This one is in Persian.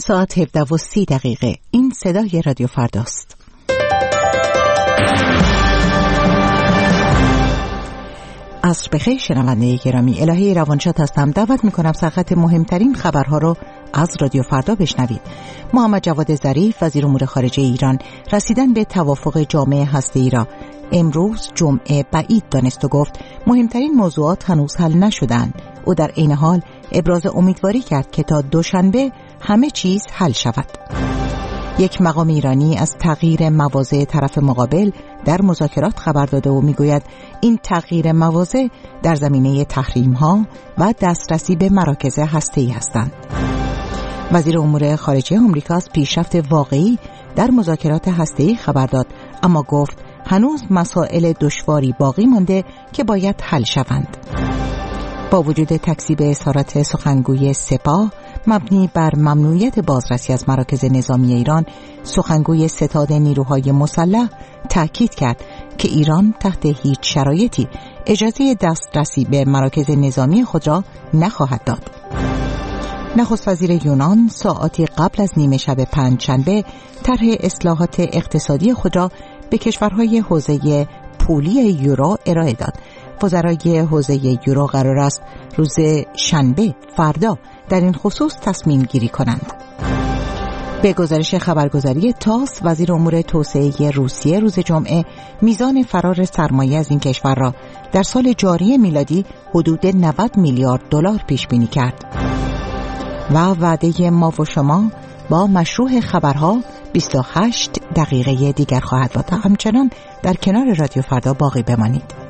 ساعت 17:30 این صدای رادیو فرداست. عصر بخیر شنونده گرامی، الهه روانشاد هستم. دعوت میکنم سرخط مهمترین خبرها رو از رادیو فردا بشنوید. محمد جواد ظریف وزیر امور خارجه ایران رسیدن به توافق جامعه هسته‌ای را امروز جمعه بعید دانست و گفت مهمترین موضوعات هنوز حل نشدند. او در عین حال ابراز امیدواری کرد که تا دوشنبه همه چیز حل شود. یک مقام ایرانی از تغییر مواضع طرف مقابل در مذاکرات خبر داده و میگوید این تغییر مواضع در زمینه تحریم‌ها و دسترسی به مراکز هسته‌ای هستند. وزیر امور خارجه آمریکا از پیشرفت واقعی در مذاکرات هسته‌ای خبر داد، اما گفت هنوز مسائل دشواری باقی مانده که باید حل شوند. با وجود تکذیب اظهارات سخنگوی سپاه مبنی بر ممنوعیت بازرسی از مراکز نظامی ایران، سخنگوی ستاد نیروهای مسلح تأکید کرد که ایران تحت هیچ شرایطی اجازه دسترسی به مراکز نظامی خود را نخواهد داد. نخست وزیر یونان ساعاتی قبل از نیمه شب پنجشنبه طرح اصلاحات اقتصادی خود را به کشورهای حوزه پولی یورو ارائه داد. وزرای حوزه یورو قرار است روز شنبه فردا در این خصوص تصمیم گیری کنند. به گزارش خبرگزاری تاس، وزیر امور توسعه روسیه روز جمعه میزان فرار سرمایه از این کشور را در سال جاری میلادی حدود 90 میلیارد دلار پیش بینی کرد. و وعده ما و شما با مشروع خبرها 28 دقیقه دیگر خواهد بود. همچنان در کنار رادیو فردا باقی بمانید.